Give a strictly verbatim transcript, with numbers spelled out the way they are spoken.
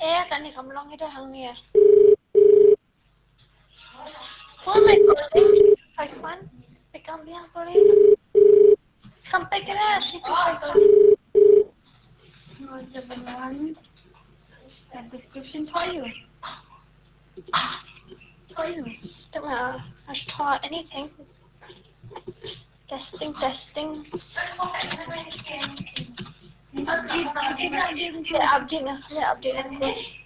Eh, kan ni kamu lang ito hang niya. Oh my god, five one. Pegang biang boleh. Sampai kira si tu no, seven one. That description for you. For you. Don't know. I taught anything. Testing, testing. Update, update, update, update, update.